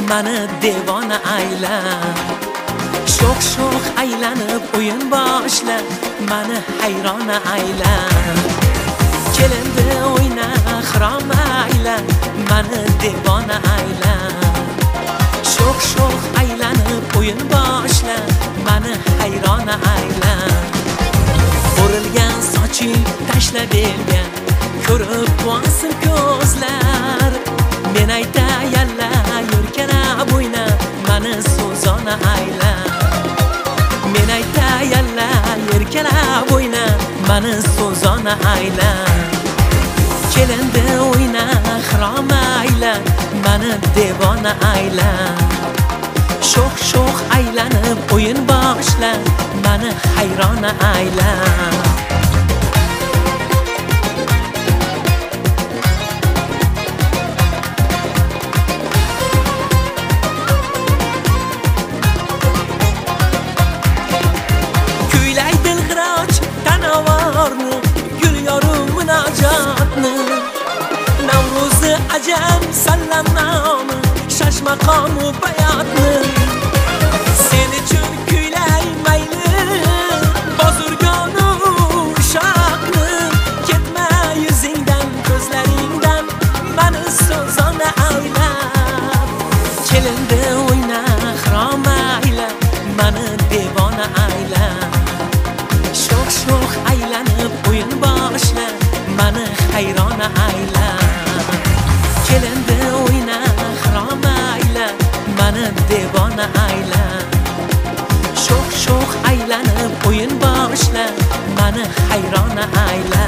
mani devona ayla. Sho'x aylanib o'yin boshla, mani hayrona ayla. Kelindi o'yna xirom ayla, mani devona ayla. Sho'x aylanib o'yin boshla, mani hayrona ayla. O'rilgan soching tashla belga, ko'rib quvonsin ko'zlar. Men aytayalla yurkana bo'yna, mani so'zona ayla. Men aytayalla yurkana bo'yna, mani so'zona ayla. Kelindi o'yna xirom ayla, mani devona ayla. Sho'x aylanib o'yin boshla, mani hayrona ayla. Kuylay dilxiroj tanavorni, gul yorum munojotni. Navro'zi ajab sallamnomi, shashmaqomu bayotni. Sen uchun kuylay mayli, bozorgonu shoqni. Ketma yuzingdan, ko'zlaringdan, mani so'zona ayla. Kelindi o'yna xirom ayla, mani devona ayla. Sho'x aylanib o'yin boshla, mani hayrona ayla. Kelindi o'yna xirom ayla, mani devona ayla. Sho'x aylanib o'yin boshla, mani hayrona ayla.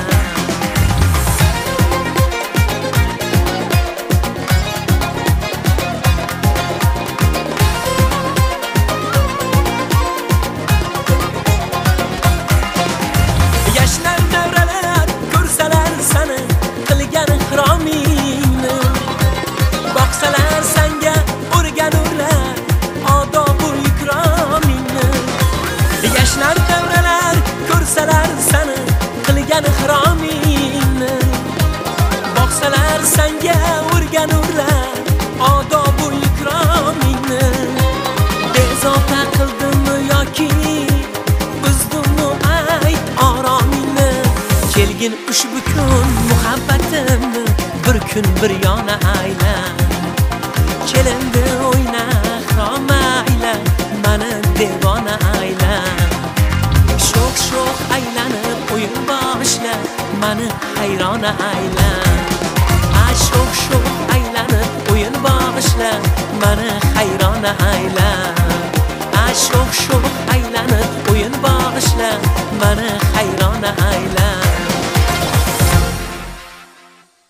Yashnar davralar ko'rsalar sani, qilgan xiromingni. Boqsalar senga o'rganurlar odobu ikromingni. Yashnar davralar ko'rsalar sani, qilgan xiromingni. Boqsalar senga o'rganurlar odobu ikromingni. Bezovta qildimmi yoki buzdimmi ayt oromingni. Kelgin ushbu kun muhabbatimni, bir kun bir yona ayla. Kelindi o'yna xirom ayla, mani devona ayla. Sho'x aylanib o'yin boshla, mani hayrona ayla. Sho'x aylanib o'yin boshla, mani hayrona ayla.